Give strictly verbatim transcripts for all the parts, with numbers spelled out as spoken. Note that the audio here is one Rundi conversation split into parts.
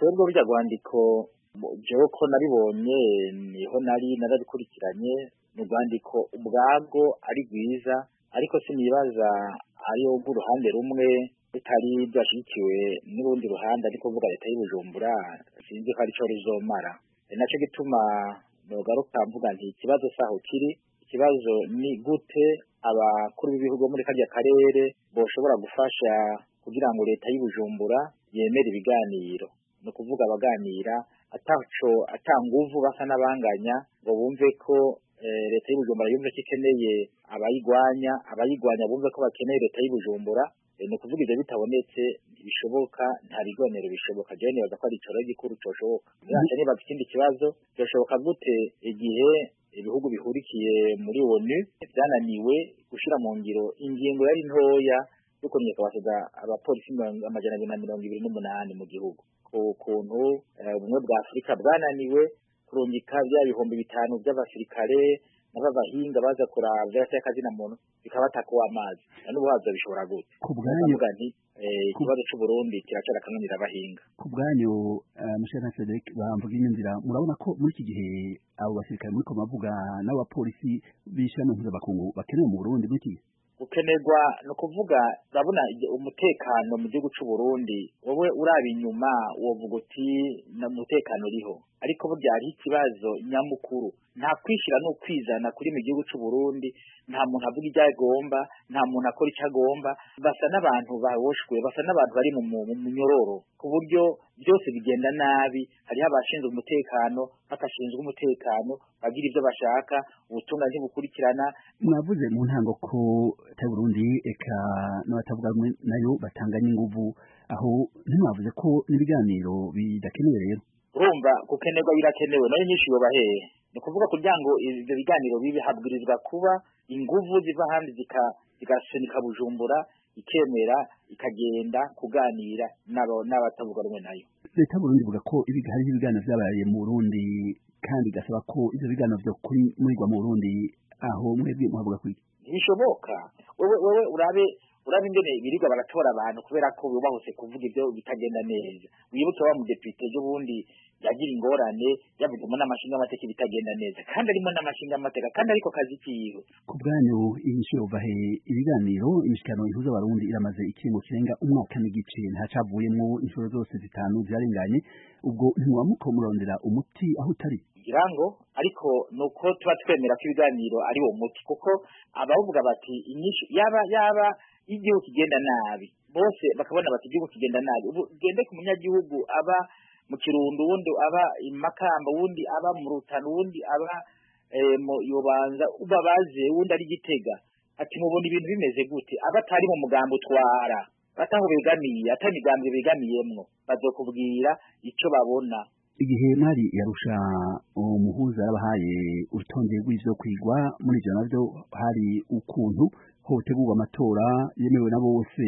twebwe burya rwandiko jewe ko naribonye niho nari narabikurikiranye ni urwandiko ubwabwo ari rwiza ariko sinibaza ayo bw'uruhande rumwe rutari byashyigikiwe n'urundi ruhande ariko vuga leta y'Ubujumbura sinzi ko arico ruzomara naco gituma nogaruka mvuga nti ikibazo saho kiri ikibazo ni gute abakuru b'ibihugu muri karya karere boshobora gufasha kugira ngo leta y'Ubujumbura yemere ibiganiro no kuvuga abaganira ataco atanguvu basa nabanganya ngo bumve ko leta y'Ubujumbura yumve ko ikeneye abayigwanya abayigwanya bumve ko bakeneye leta y'Ubujumbura no kuvuga ivyo bitabonetse ntibishoboka nta bigonero bishoboka je nibaza ko ari icoro gikuru coshoboka yaje nibaza ikindi kibazo byoshoboka gute igihe ibihugu bihurikiye muri O N U byananiwe gushira mu ngiro ingingo yari ntoya yo kunyeka basiga abapolisi amajana abiri na mirongo ibiri n'umunani mu gihugu ku kuntu ubumwe bwa Afrika bwananiwe kurungika bya bihumbi bitanu by'abasirikare n'abahinga baza kuravya akazi na muntu bikabatakwa amazi n'ubuhazo bishobora gute ku bwanyu nti ikibazo cy'u Burundi kiracara kananira abahinga ku bwanyu Mushana Frederic bamvuga inzira murabona ko muri iki gihe abo basirikare muri ko mavuga n'abapolisi bishana mpuzamakungu bakeneye mu Burundi biti ukenerwa no kuvuga babona umutekano mu gihugu cy'u Burundi wowe urabi inyuma wovuga uti na mutekano riho ariko burya ari ikibazo nyamukuru nta kwishira no kwizana kuri mu gihugu cy'u Burundi nta muntu avuga ijya agomba nta muntu akora icyo agomba basa n'abantu bawoshwe basa n'abantu bari mu munyororo ku buryo byose bigenda nabi hari abashinzwe umutekano bakashinzwe umutekano bagira ivyo bashaka ubutunga ntibukurikirana mwavuze mu ntango ko ta Burundi eka n'abatavuga nayo batanganya inguvu aho ntimwavuze ko n'ibiganiro bidakenewe rero urumva kukenerwa birakenewe nayo nyinshi yo bahehe ni kuvuga kugira ngo ivyo biganiro bibi habwirizwa kuba inguvu ziva handi zika zigasunika Bujumbura ikemera ikagenda kuganira nabo n'abatavuga rumwe nayo leta Burundi ivuga ko ibigari ibiganiro vyabaye mu Burundi kandi gasaba ko ivyo biganiro vyo kuri murirwa mu Burundi aho mwebwe muhavuga kwiki bishoboka wewe wewe urabe urabe ingene birirwa baratora abantu kubera ko bubahose kuvuga ivyo bitagenda neza wibuke wa mu depute jo bundi yagira ingorane yavuze mu namashinga amateka bitagenda neza kandi arimo namashinga amateka kandi ariko kazi kiyo ku bwanyu inshuro bahe ibiganiro imishikano ihuza abarundi iramaze ikingo kirenga umwaka n'igice ntacavuyemo inshuro zose zitanu byarenganye ubwo ntiwamuko murondera umuti aho utari irango ariko nuko tuba twemera ko ibiganiro ari wo muti kuko abavuga bati inyishu yaba yaba igihugu kigenda nabi bose bakabona bati igihugu kigenda nabi ubu gende ku munyagihugu aba mu Kirundo wundi aba imakamba wundi aba mu Rutana wundi aba eh mu Yobanza ubabaze wundi ari Gitega ati mubona ibintu bimeze gute abatari mu mugambo twara bataho begamiye atanyigambye begamiyemwo bazokubwira ico babona igihe mwari yarusha umuhuza yabahaye urutonde rw'ivyo kwigwa muri ivyo navyo hari ukuntu hotegurwa amatora yemewe na bose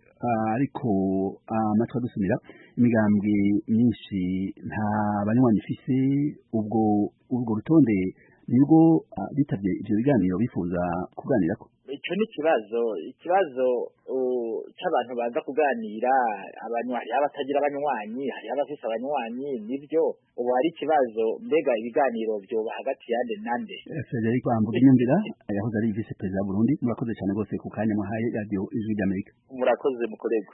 ariko amatwa dusumira imigambwe myinshi nta banywanyi ifise ubwo ubwo rutonde nibwo bitavye ivyo biganiro bifuza kuganirako ico ni kibazo ikibazo cy'abantu baza kuganira abanywanyi abatagira abanywanyi hari abafise abanywanyi nivyo ubu hari ikibazo mbega ibiganiro byo hagati yande nande Frederic Bambuga inyumvira yahoze ari vice president Burundi murakoze cyane gose ku kanya muhaye radio Ijwi ry'Amerika murakoze mukorego